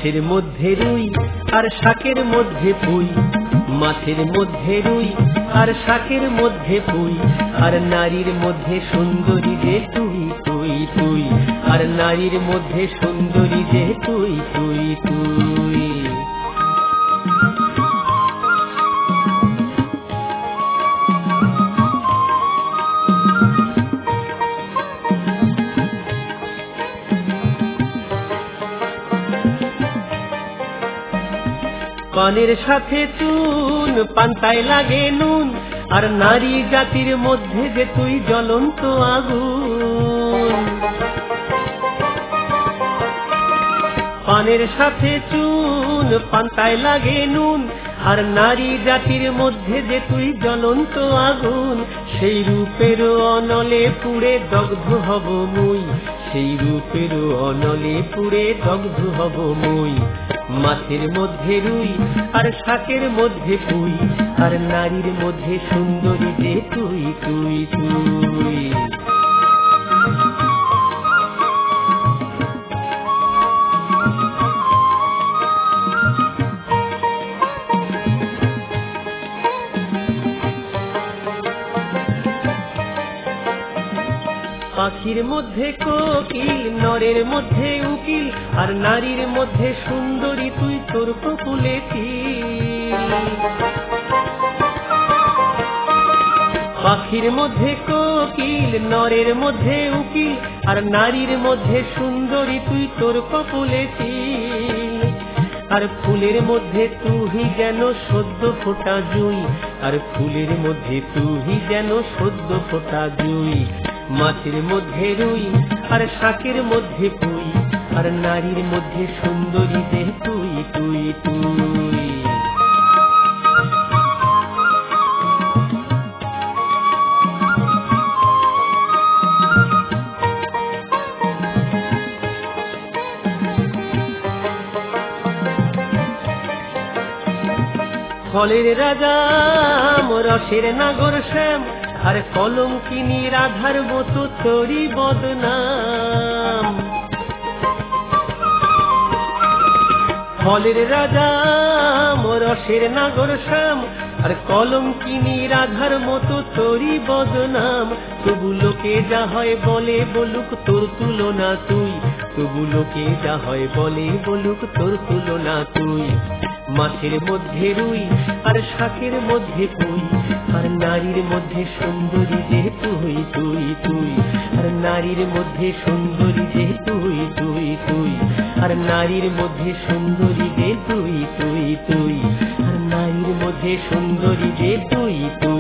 মাছের মধ্যে রুই আর শাকের মধ্যে পুঁই, মাছের মধ্যে রুই আর শাকের মধ্যে পুঁই, আর নারীর মধ্যে সুন্দরী যে তুই তুই তুই, আর নারীর মধ্যে সুন্দরী যে তুই তুই তুই। পানের সাথে চুন, পান্তায় লাগে নুন, আর নারী জাতির মধ্যে যে তুই জ্বলন্ত আগুন। পানের সাথে চুন, পান্তায় লাগে নুন, আর নারী জাতির মধ্যে যে তুই জ্বলন্ত আগুন। সেই রূপের অনলে পুড়ে দগ্ধ হব মুই, সেই রূপের অনলে পুড়ে দগ্ধ হব মুই। মাছের মধ্যে রুই আর শাকের মধ্যে পুঁই, আর নারীর মধ্যে সুন্দরী যে তুই তুই তুই। পাখির মধ্যে কোকিল, নরের মধ্যে উকিল, আর নারীর মধ্যে সুন্দরী তুই তোর কপুলে তিল। পাখির মধ্যে কোকিল, নরের মধ্যে উকিল, আর নারীর মধ্যে সুন্দরী তুই তোর কপুলে তিল। আর ফুলের মধ্যে তুই যেন সদ্য ফোটা জুঁই, আর ফুলের মধ্যে তুই যেন সদ্য ফোটা জুঁই। মাছের মধ্যে রুই আর শাকের মধ্যে পুঁই, আর নারীর মধ্যে সুন্দরী যে তুই তুই তুই। ফলের রাজা রসের নাগর শ্যাম, আর কলঙ্কিনী রাধার মতো তোরই বদনাম। ফলের রাজা রসের নাগর শ্যাম, আর কলঙ্কিনী রাধার মতো তোরই বদনাম। তবু লোকে যা হয় বলে বলুক তোর তুলনা তুই, তবু লোকে যা হয় বলে বলুক তোর তুলনা তুই। মাছের মধ্যে রুই আর শাকের মধ্যে পুঁই, আর নারীর মধ্যে সুন্দরী যে তুই তুই তুই, আর নারীর মধ্যে সুন্দরী যে তুই তুই তুই, আর নারীর মধ্যে সুন্দরী যে তুই তুই তুই, আর নারীর মধ্যে সুন্দরী যে তুই তুই।